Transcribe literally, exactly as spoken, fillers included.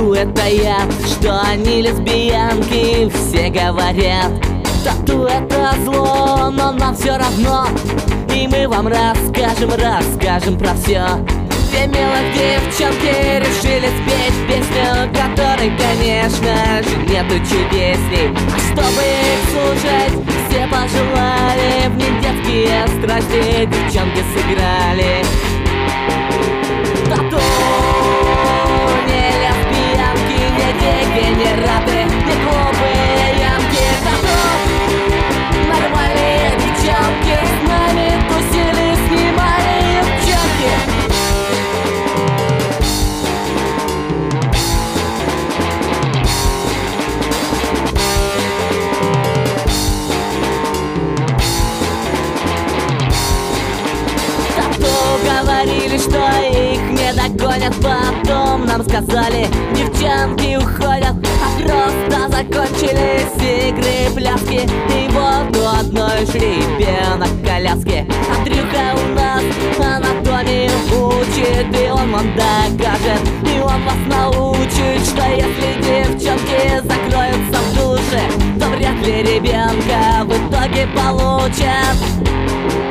Тату — это я, что они лесбиянки, все говорят. Тату — это зло, но нам все равно, и мы вам расскажем, расскажем про все. Две милых девчонки решили спеть песню, которой, конечно же, нету чудесней. А чтобы их слушать, все пожелали, в ней детские страсти девчонки сыграли. Тату не лесбиянки, не дегенераты, не глупые янки. Тату нормальные девчонки, с нами тусили, снимали девчонки. Говорили, что их не догонят, потом нам сказали, девчонки уходят, а просто закончились игры, пляски. И вот у одной шли на коляске. Андрюха у нас анатомию учит, и он вам докажет, и он вас научит, что если девчонки закроются в душе, то вряд ли ребенка в итоге получат.